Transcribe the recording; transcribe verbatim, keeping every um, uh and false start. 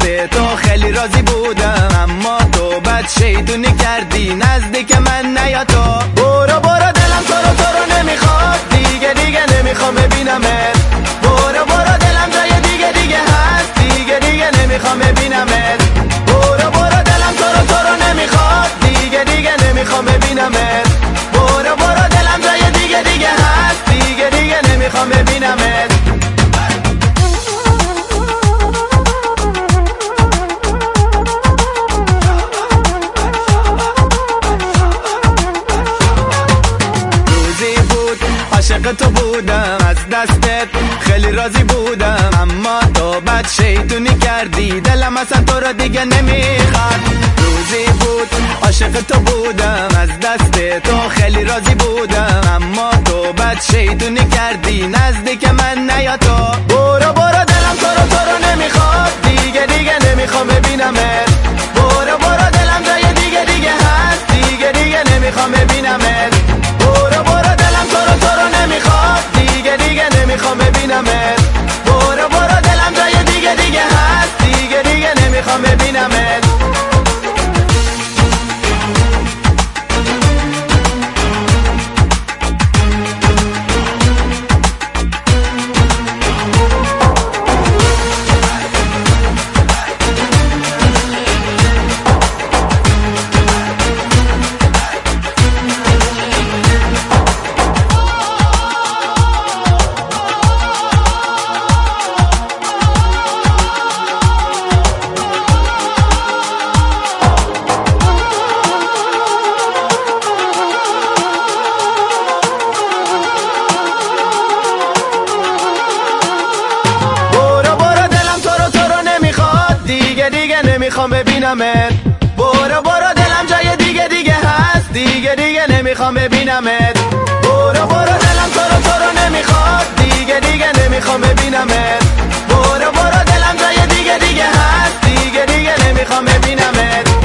دست تو خیلی راضی بودم، اما تو بد شیطونی کردی نزدیک من نیا تو. برو برو دلم تو رو تو رو نمیخواد، دیگه دیگه نمیخوام ببینمت. برو برو دلم جای دیگه دیگه هست، دیگه دیگه نمیخوام ببینمت. برو برو دلم تو رو تو رو نمیخواد، دیگه دیگه نمیخوام ببینمت. برو برو دلم جای دیگه دیگه هست، دیگه دیگه نمیخوام ببینمت. عاشق تو بودم، از دستت خیلی راضی بودم، اما تو بد شیطونی کردی دلم اصلا تو رو دیگه نمیخواد. روزی بود عاشق تو بودم، از دست تو خیلی راضی بودم، اما تو بد شیطونی کردی نزدیک من نیا تو. برو برو دلم تو رو تو رو نمیخواد، دیگه دیگه نمیخوام ببینمت. برو برو دلم جای دیگه دیگه هست، دیگه دیگه نمیخوام ببینمت. برو برو دلم تو رو تو رو نمیخواد، دیگه دیگه نمیخوام ببینمت. برو برو دلم جای دیگه دیگه هست، دیگه دیگه نمیخوام ببینمت. نمیخوام ببینمت. برو برو دلم جای دیگه دیگه هست، دیگه دیگه نمیخوام ببینمت. برو برو دلم تو رو تو رو نمیخواد، دیگه دیگه نمیخوام ببینمت. برو برو دلم جای دیگه دیگه هست، دیگه دیگه نمیخوام ببینمت.